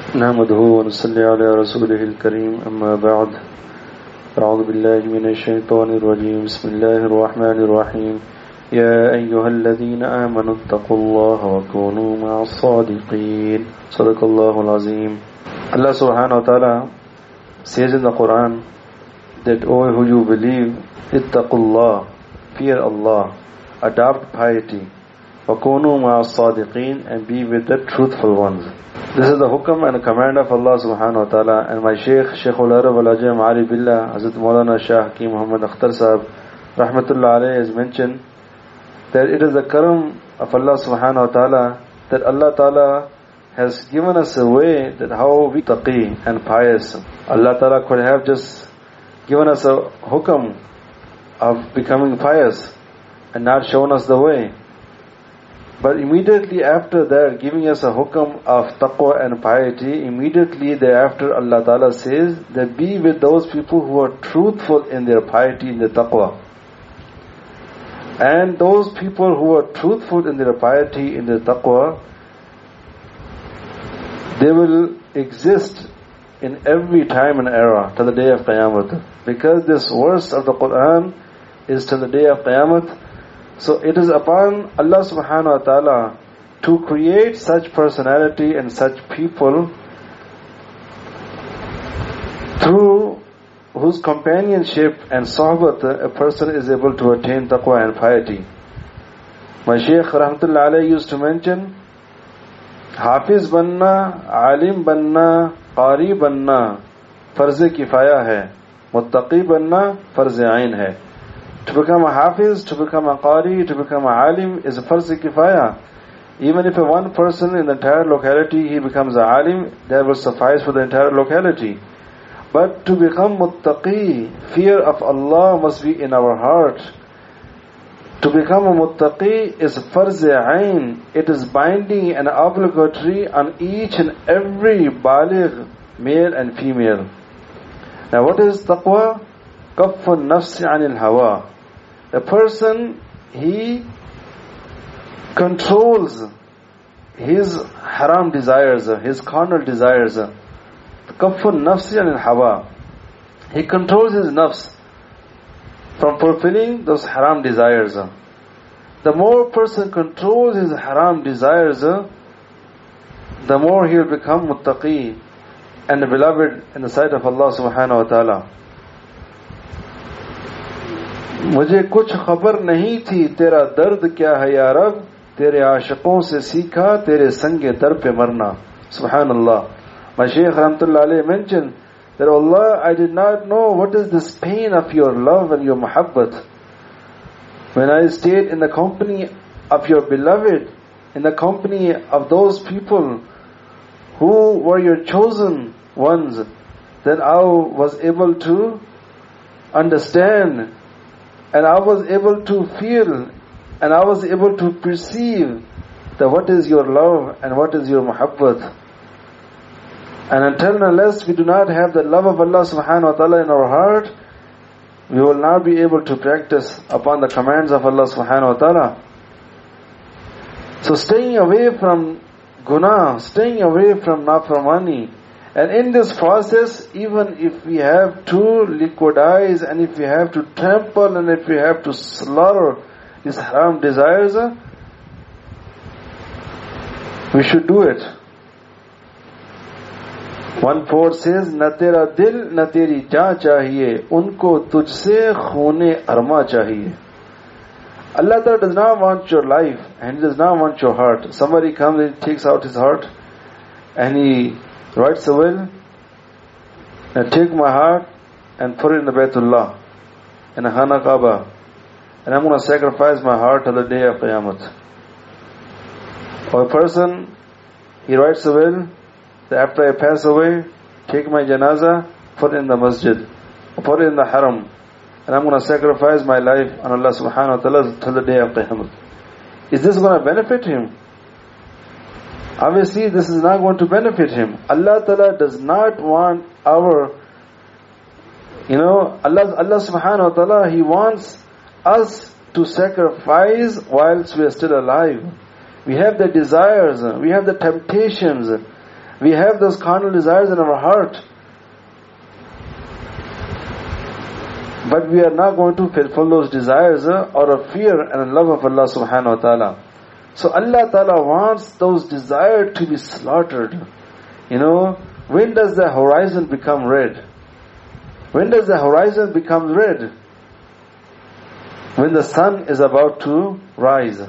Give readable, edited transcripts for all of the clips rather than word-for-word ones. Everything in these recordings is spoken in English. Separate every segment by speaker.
Speaker 1: نحمده ونصلي على رسوله الكريم أما بعد أعوذ بالله من الشيطان الرجيم بسم الله الرحمن الرحيم يا أيها الذين آمنوا اتقوا الله وكونوا مع الصادقين صدق الله العظيم. Allah subhanahu wa ta'ala says in the Quran that, O who you believe, ittaqullah, fear Allah, adopt piety, وَكُونُوا مَعَ الصَّادِقِينَ, and be with the truthful ones. This is the hukam and command of Allah subhanahu wa ta'ala, and my Shaykhul Arab al-Ajam Ali Billah, Hazrat Maulana Shah Hakim Muhammad Akhtar Sahab, Rahmatullah alayhi, has mentioned that it is the karam of Allah subhanahu wa ta'ala that Allah ta'ala has given us a way that how we taqi and pious. Allah ta'ala could have just given us a hukam of becoming pious and not shown us the way. But immediately after that, giving us a hukam of taqwa and piety, immediately thereafter Allah Ta'ala says that be with those people who are truthful in their piety, in their taqwa. And those people who are truthful in their piety, in their taqwa, they will exist in every time and era till the day of Qiyamah. Because this verse of the Quran is till the day of Qiyamah, so it is upon Allah subhanahu wa ta'ala to create such personality and such people through whose companionship and sohbat a person is able to attain taqwa and piety. My Shaykh Rahmatullah alayhi used to mention, Hafiz banna, alim banna, qari banna, farz kifaya hai, muttaqi banna, farz ain hai. To become a hafiz, to become a qari, to become a alim is a farz kifaya. Even if one person in the entire locality, he becomes a alim, that will suffice for the entire locality. But to become muttaqi, fear of Allah must be in our heart. To become a muttaqi is farz ain. It is binding and obligatory on each and every baligh, male and female. Now what is taqwa? Kaffun nafsi anil hawa. A person, he controls his haram desires, his carnal desires. Kaffun nafsi anil hawa. He controls his nafs from fulfilling those haram desires. The more person controls his haram desires, the more he will become muttaqi and the beloved in the sight of Allah subhanahu wa ta'ala. मुझे कुछ खबर नहीं थी तेरा दर्द क्या है या रब, तेरे आशिकों से सीखा तेरे संगे दर पे मरना. Subhanallah. My Shaykh Rahmatullah alayhi mentioned that, Allah, I did not know what is this pain of your love and your muhabbat. When I stayed in the company of your beloved, in the company of those people who were your chosen ones, then I was able to understand, and I was able to feel, and I was able to perceive that what is your love and what is your muhabbat. And until and unless we do not have the love of Allah subhanahu wa ta'ala in our heart, we will not be able to practice upon the commands of Allah subhanahu wa ta'ala. So staying away from guna, staying away from naframani, and in this process, even if we have to liquidize, and if we have to trample, and if we have to slaughter these haram desires, we should do it. One poet says, Na tera dil, na teri jaan chahiye, unko tujhse khoone arma chahiye. Allah Ta'ala does not want your life, and He does not want your heart. Somebody comes and takes out his heart, and he writes a will, and take my heart and put it in the Baytullah, in a Khana Kaaba, and I'm going to sacrifice my heart till the day of Qiyamah. Or a person, he writes a will, that after I pass away, take my janazah, put it in the masjid, or put it in the haram, and I'm going to sacrifice my life on Allah subhanahu wa ta'ala till the day of Qiyamah. Is this going to benefit him? Obviously, this is not going to benefit him. Allah Ta'ala does not want our, Allah subhanahu wa ta'ala, He wants us to sacrifice whilst we are still alive. We have the desires, we have the temptations, We have those carnal desires in our heart, but we are not going to fulfill those desires out of fear and love of Allah subhanahu wa ta'ala. So Allah ta'ala wants those desires to be slaughtered. When does the horizon become red? When does the horizon become red? When the sun is about to rise.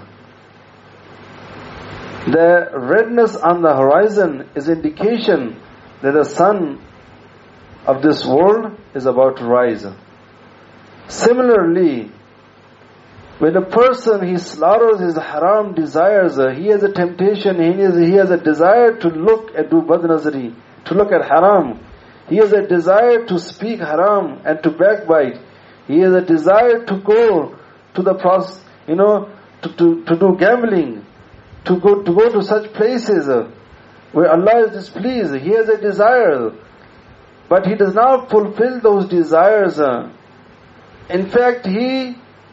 Speaker 1: The redness on the horizon is indication that the sun of this world is about to rise. Similarly, when a person, he slaughters his haram desires, he has a temptation, he has a desire to look at do badnazari, to look at haram. He has a desire to speak haram and to backbite. He has a desire to go to the process, to do gambling, to go to such places where Allah is displeased. He has a desire, but he does not fulfill those desires. In fact, he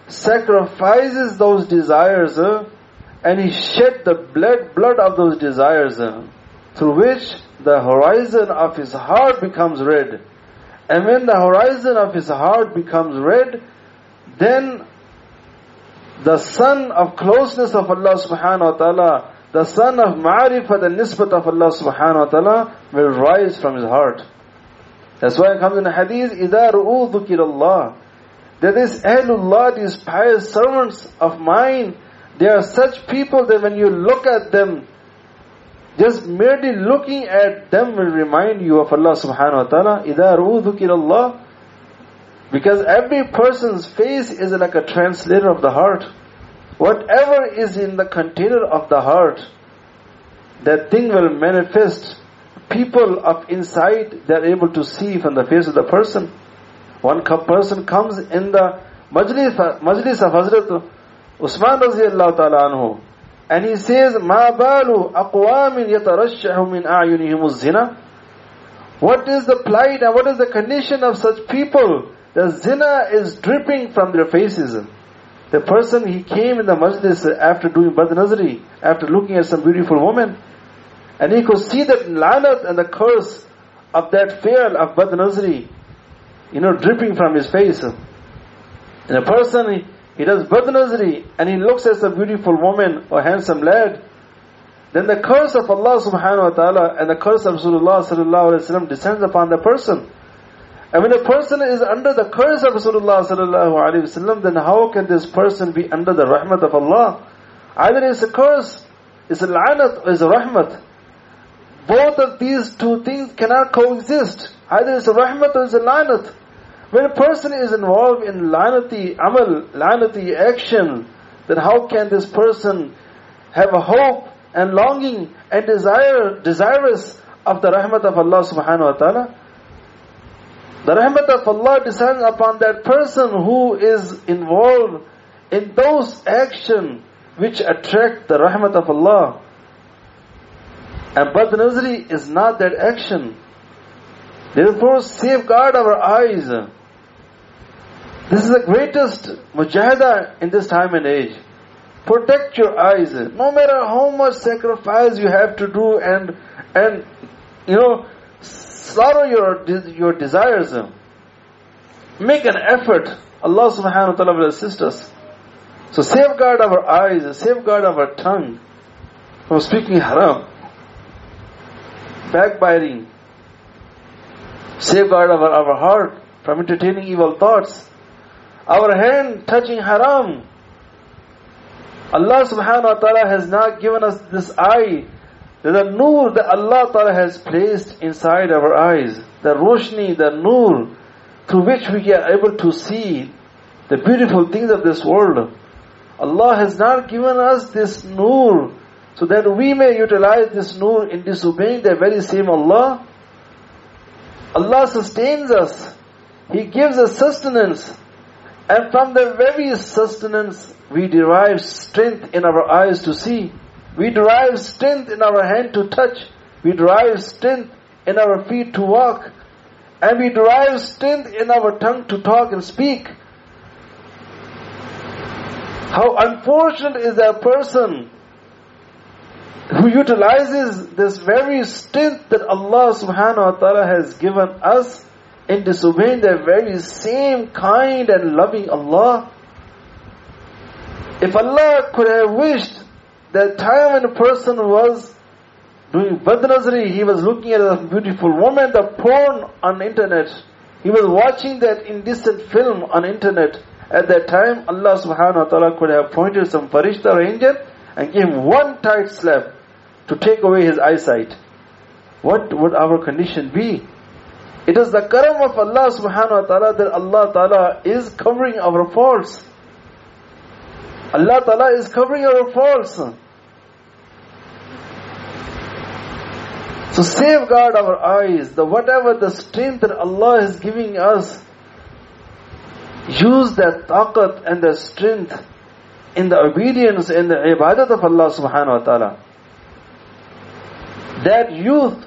Speaker 1: sacrifices those desires and he shed the blood of those desires, through which the horizon of his heart becomes red. And when the horizon of his heart becomes red, then the sun of closeness of Allah subhanahu wa ta'ala, the sun of ma'rifat and nisbat of Allah subhanahu wa ta'ala will rise from his heart. That's why it comes in the hadith, إِذَا رُؤُوا ذُكِرَ اللَّهِ, that this Ahlullah, these pious servants of mine, they are such people that when you look at them, just merely looking at them will remind you of Allah subhanahu wa ta'ala. إِذَا رُؤُوا ذُكِرَ اللَّهِ, because every person's face is like a translator of the heart. Whatever is in the container of the heart, that thing will manifest. People of insight, they are able to see from the face of the person. One person comes in the majlis of Hazrat Usman radiyallahu ta'ala anhu, and he says, مَا بَالُ أَقْوَامٍ يَتَرَشَّحُ مِنْ أَعْيُنِهِمُ الزِّنَا. What is the plight and what is the condition of such people? The zina is dripping from their faces. The person, he came in the majlis after doing badnazari, after looking at some beautiful woman, and he could see that lanat and the curse of that fear of badnazari, dripping from his face. And a person, he does badnazari and he looks at some beautiful woman or handsome lad, then the curse of Allah subhanahu wa ta'ala and the curse of Rasulullah sallallahu alaihi wasallam descends upon the person. And when a person is under the curse of Rasulullah sallallahu alaihi wasallam, then how can this person be under the rahmat of Allah? Either it's a curse, it's a la'nat, or it's a rahmat. Both of these two things cannot coexist. Either it's a rahmat or it's a la'nat. When a person is involved in la'nati amal, la'nati action, then how can this person have a hope and longing and desirous of the rahmat of Allah subhanahu wa ta'ala? The rahmat of Allah descends upon that person who is involved in those actions which attract the rahmat of Allah. And badnazari is not that action. Therefore, safeguard our eyes. This is the greatest mujahada in this time and age. Protect your eyes. No matter how much sacrifice you have to do and slaughter your desires. Make an effort. Allah subhanahu wa ta'ala will assist us. So safeguard our eyes, safeguard our tongue from speaking haram, backbiting. Safeguard our heart from entertaining evil thoughts. Our hand touching haram. Allah subhanahu wa ta'ala has not given us this eye. The nur that Allah ta'ala has placed inside our eyes. The roshni, the nur, through which we are able to see the beautiful things of this world. Allah has not given us this nur so that we may utilize this nur in disobeying the very same Allah. Allah sustains us. He gives us sustenance. And from the very sustenance, we derive strength in our eyes to see. We derive strength in our hand to touch. We derive strength in our feet to walk. And we derive strength in our tongue to talk and speak. How unfortunate is that person who utilizes this very strength that Allah subhanahu wa ta'ala has given us in disobeying the very same kind and loving Allah. If Allah could have wished that time when a person was doing badnazari, he was looking at a beautiful woman, the porn on internet, he was watching that indecent film on internet, at that time Allah subhanahu wa ta'ala could have appointed some farishta or angel and gave him one tight slap to take away his eyesight. What would our condition be? It is the karam of Allah subhanahu wa ta'ala that Allah ta'ala is covering our faults. Allah ta'ala is covering our faults. So safeguard our eyes, whatever the strength that Allah is giving us, use that taqat and the strength in the obedience and the ibadat of Allah subhanahu wa ta'ala. That youth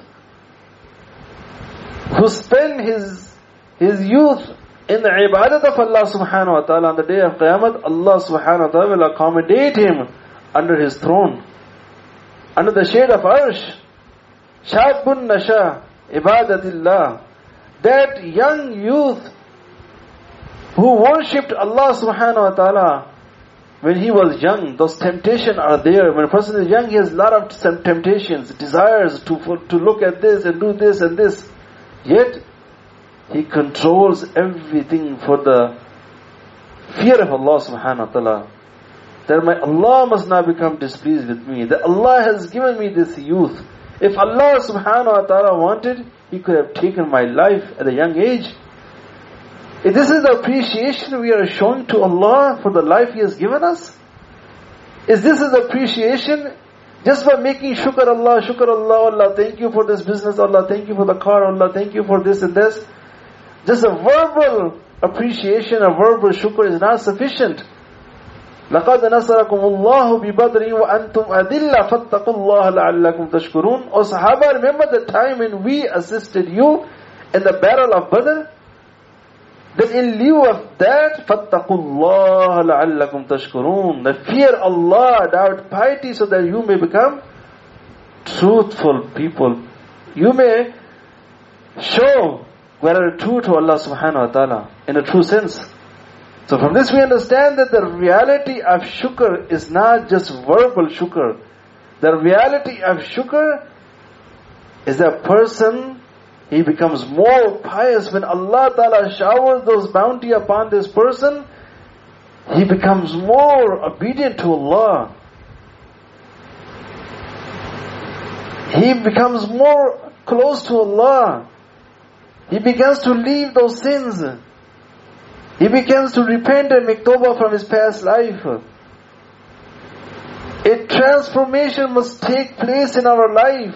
Speaker 1: who spend his youth in the ibadat of Allah subhanahu wa ta'ala, on the day of Qiyamah, Allah subhanahu wa ta'ala will accommodate him under his throne, under the shade of Arsh. Shabun nasha ibadatillah. That young youth who worshipped Allah subhanahu wa ta'ala when he was young, those temptations are there. When a person is young, he has a lot of temptations, desires to look at this and do this and this. Yet, he controls everything for the fear of Allah subhanahu wa ta'ala. That my Allah must not become displeased with me. That Allah has given me this youth. If Allah subhanahu wa ta'ala wanted, He could have taken my life at a young age. If this is the appreciation we are showing to Allah for the life He has given us, is this is appreciation just by making shukr Allah, Allah, thank you for this business, Allah, thank you for the car, Allah, thank you for this and this. Just a verbal appreciation, a verbal shukr is not sufficient. لَقَدْ نَصَرَكُمُ اللَّهُ بِبَدْرٍ وَأَنْتُمْ أَذِلَّ فَاتَّقُوا اللَّهَ لَعَلَّكُمْ تَشْكُرُونَ. O Sahaba, remember the time when we assisted you in the battle of Badr? Then in lieu of that, فَاتَّقُوا اللَّهَ لَعَلَّكُمْ تَشْكُرُونَ. That fear Allah, doubt piety, so that you may become truthful people. You may show gratitude to Allah subhanahu wa ta'ala in a true sense. So from this we understand that the reality of shukr is not just verbal shukr. The reality of shukr is that person, he becomes more pious when Allah Ta'ala showers those bounty upon this person. He becomes more obedient to Allah. He becomes more close to Allah. He begins to leave those sins. He begins to repent and make tawbah from his past life. A transformation must take place in our life.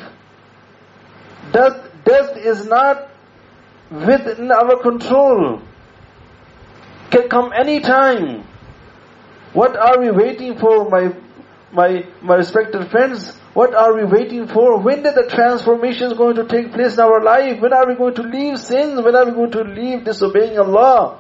Speaker 1: Death is not within our control. Can come any time. What are we waiting for, my respected friends? What are we waiting for? When is the transformation going to take place in our life? When are we going to leave sins? When are we going to leave disobeying Allah?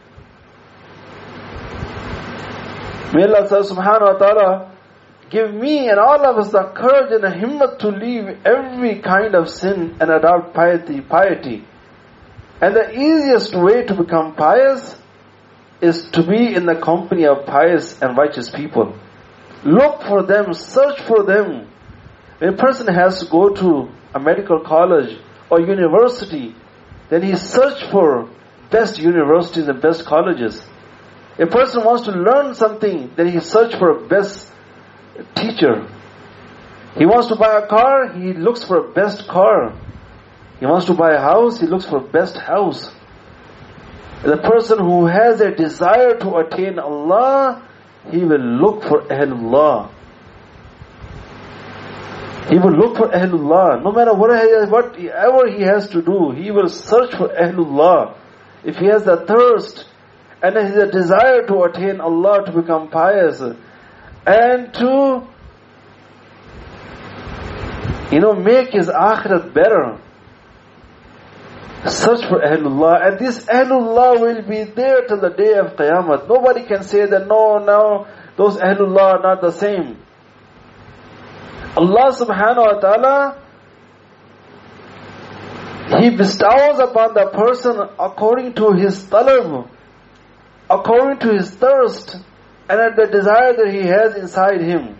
Speaker 1: May Allah subhanahu wa ta'ala give me and all of us the courage and the himmat to leave every kind of sin and adopt piety. And the easiest way to become pious is to be in the company of pious and righteous people. Look for them, search for them. When a person has to go to a medical college or university, then he search for best universities and best colleges. A person wants to learn something, then he search for a best teacher. He wants to buy a car, he looks for a best car. He wants to buy a house, he looks for a best house. The person who has a desire to attain Allah, he will look for Ahlullah. He will look for Ahlullah. No matter whatever he has to do, he will search for Ahlullah. If he has the thirst and he has a desire to attain Allah, to become pious, and to make his akhirat better, search for Ahlullah. And this Ahlullah will be there till the day of Qiyamah. Nobody can say that no, those Ahlullah are not the same. Allah subhanahu wa ta'ala, He bestows upon the person according to his talab, according to his thirst, and at the desire that he has inside him.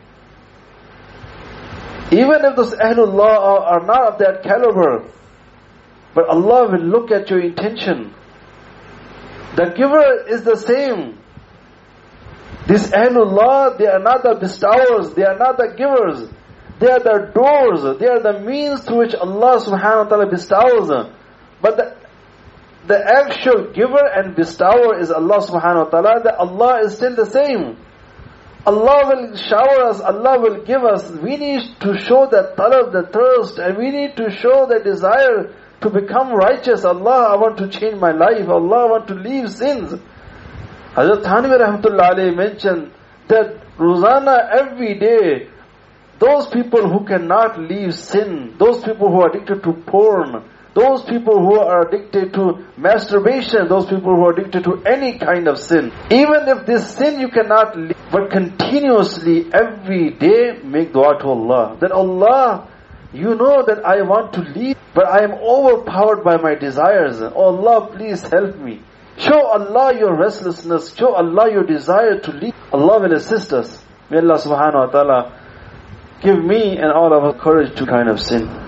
Speaker 1: Even if those Ahlullah are not of that caliber, but Allah will look at your intention. The giver is the same. These Ahlullah, they are not the bestowers, they are not the givers. They are the doors, they are the means through which Allah subhanahu wa ta'ala bestows. But the actual giver and bestower is Allah subhanahu wa ta'ala. That Allah is still the same. Allah will shower us, Allah will give us. We need to show that talab, the thirst, and we need to show the desire to become righteous. Allah, I want to change my life. Allah, I want to leave sins. Hazrat Thanvi rahmatullah alayhi mentioned that Rozana, every day, those people who cannot leave sin, those people who are addicted to porn, those people who are addicted to masturbation, those people who are addicted to any kind of sin, even if this sin you cannot leave, but continuously every day make dua to Allah. That Allah, you know that I want to leave, but I am overpowered by my desires. Oh Allah, please help me. Show Allah your restlessness, show Allah your desire to leave. Allah will assist us. May Allah subhanahu wa ta'ala give me and all of us courage to kind of sin.